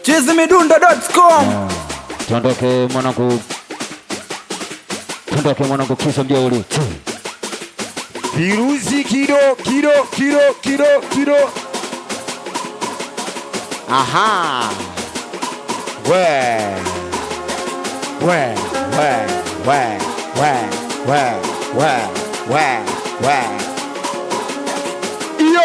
chizimidundo.com. Tuondoke mwanangu kisa mjeuri. Virusi kido. Aha. We. Yo.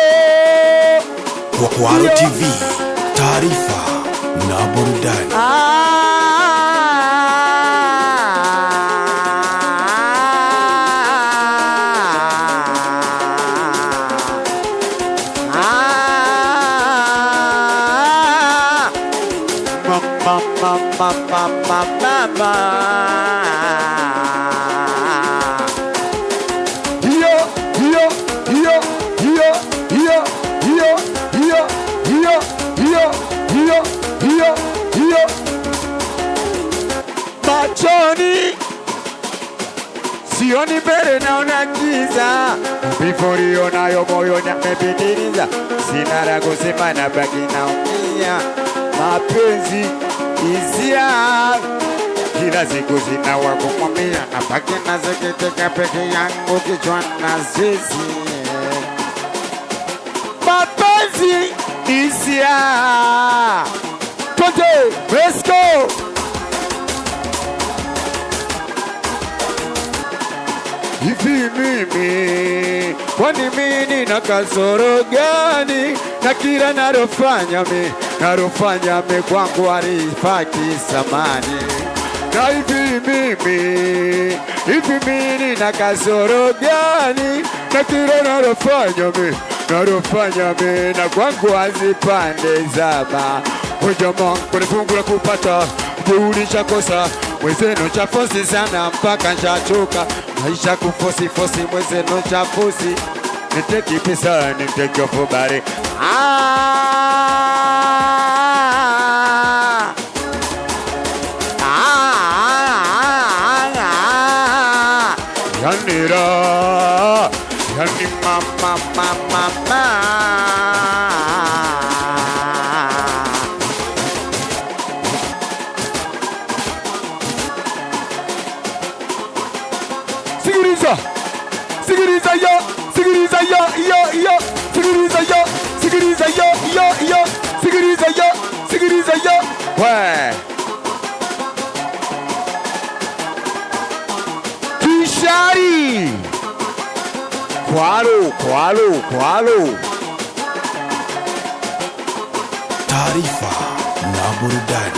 Kwaro TV, taarifa na burudani. Machoni sioni mbele naona giza, before nayo moyo nimepitiliza, sina la kusema na baki naumia. Mapenzi hisia kila siku sina wa kumwambia, na baki nasikiteka peke yangu kichwani na sisi. Mapenzi hisia tote, let's go. Hivi mimi, kwani mimi na kasoro gani? Na kila narofanya mi kwangu harifaki samani. Na hivi mimi na kasoro gani? Na kila narofanya mi na kwangu hazipande zama. Ujama kunifungu la kupata, jeuri chakosa, mwezeno chafosi sana mpaka nchachoka. Maisha kufosi mwezeno chafosi, niteki pesa niteki ofubari. Yanira, yani mama. Sikiriza yo. We. Kishari. Kwalo. Taarifa na burudani.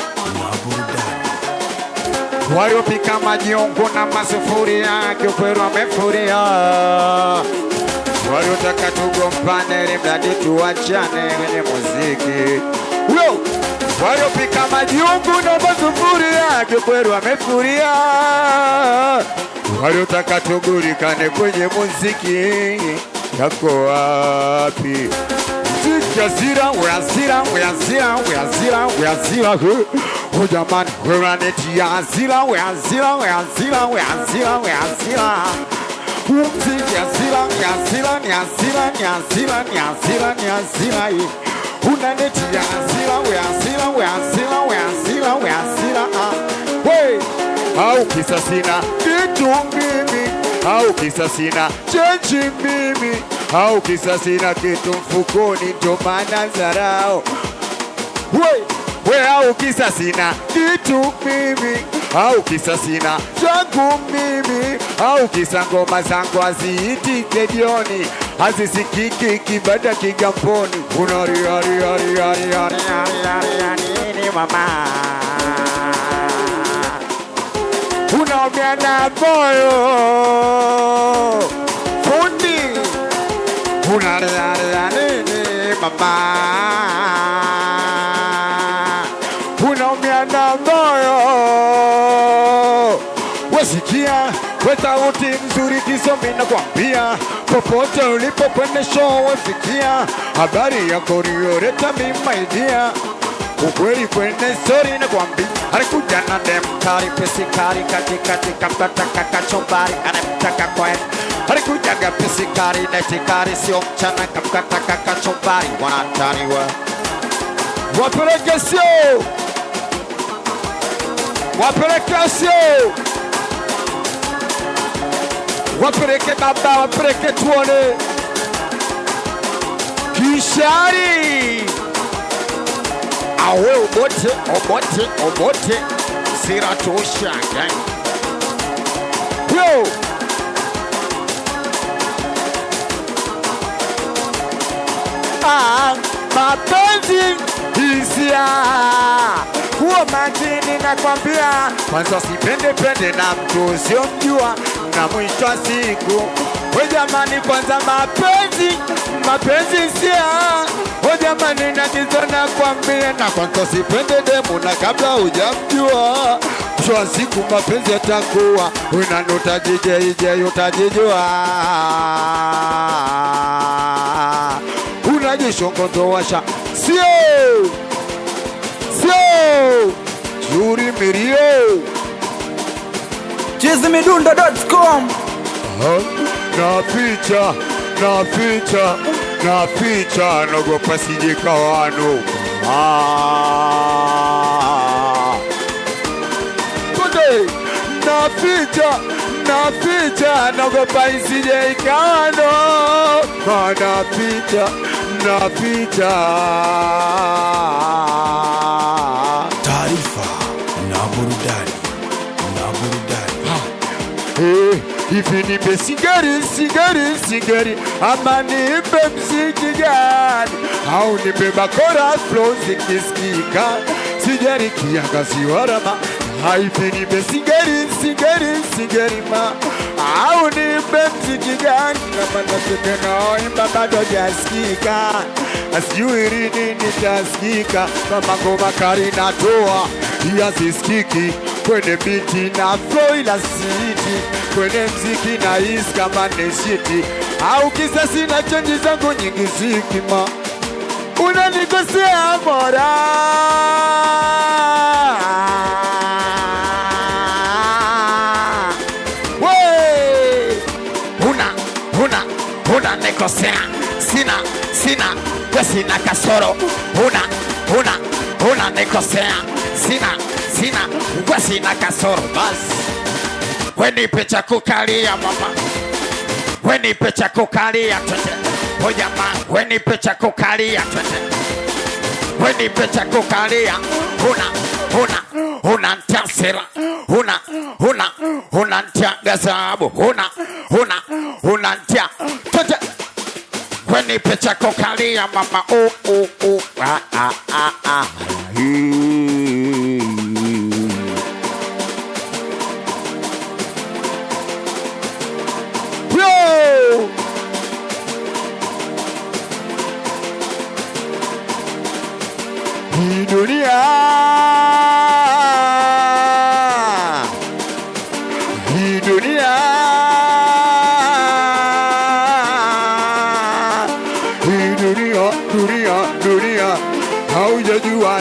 Waliopika majiongo na masufuria, kiukweli wamefuria. Waliotaka tugombane ili mradi tuachane kwenye muziki. Waliopika majiongo na masufuria, kiukweli wamefuria. Waliotaka tugurikane kwenye muziki, yako wapi? We azira. Oh jamani, we ranetia azira. Umziki azira. Unanetia azira. Hey, au kisa sina kitu mimi, au kisa sina change mimi, au kisa sina kitu mfukoni ndo maana zarao. We au kisa sina kitu mimi, au kisa sina changu mimi, au kisa ngoma zangu haziiti kedioni, hazisikiki kibada kigamboni. Unari mama, unaongea na moyo fundi. Unari mama, unaongea na moyo. Wasikia sauti nzuri kisomi na kuambia, popote ulipo kwenye show wafikia. Habari yako niyoreta mimaidia, ukweli kwenye story na kuambia. Alikuja na demkari pesikari katikati kapata kakachombari anamtaka kwen. Alikuja ga pesikari netikari sio mchana kapata kakachombari wanataniwa. wapeleke sio, wapeleke sio, wapeleke baba, wapeleke tuone Kishari. Awe obote sira tosha gang. Yo mapenzi hisia kuwa makini na kwambia, kwanza sipende na mtu usiomjua, na mwisho wa siku we jamani, kwanza mapenzi hisia we jamani, najizona kwambia, na kwanza sipende demu na kabla hujamjua, mwisho wa siku mapenzi yatakuwa unani utajijua unajishongondowasha sio Juri Mirio chizimidundo.com. na picha nogopa sijikawano Today na picha nogopa isijikawano na picha Taarifa na burudani. Hivi nipe sigari ama nipe mziki gani, au nipe bakora flow zikisikika sigari kiangazi warama. Hivi nipe sigari ma, au nipe mziki gani, kama nataka naoimba bado hajasikika, asijui lini nitasikika, kama ngoma kali natoa hazisikiki kwenye biti na flow ila siti, kwenye mziki na hisi kama neshiti, au kisa sina change zangu nyingi zikima, unanikosea mora nikosea, sina kasoro, nikosea, sina kasoro, basi wenipe cha kukalia mama, wenipe cha kukalia twende, hoja ma wenipe cha kukalia twende, wenipe cha kukalia, huna ntasira, huna ntia gazabu, huna ntia twende, wenipe cha kukalia mama, hii dunia haujajua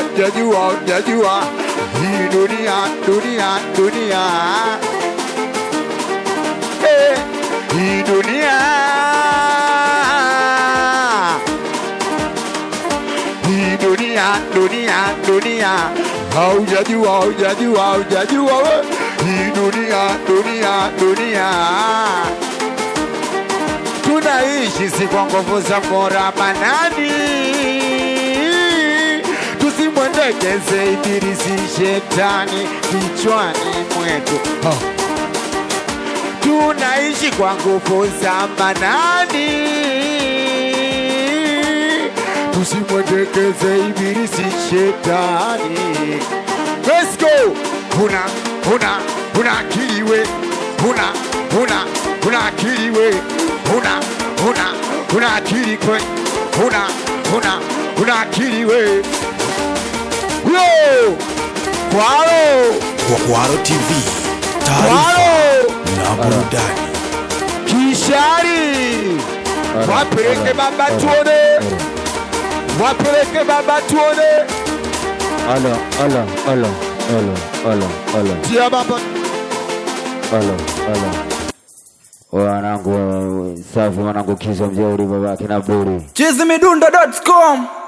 hii dunia hii dunia haujajua we, hii dunia tunaishi si kwa nguvu za Mola Manani, tusimwendekeze ibilisi shetani kichwani mwetu, tunaishi kwa nguvu za Manani, tusimwendekeze ibilisi shetani. Let's go. Huna akili we, huna akili we, huna akili kwe, huna akili we. Yo! Kwaro TV. Taarifa na burudani. Kishari. Wapeleke baba tuone. Alo. Tia baba. Alo. Wanangu safi, wanangu Kizo mjeuri babake na buri. chizimidundo.com.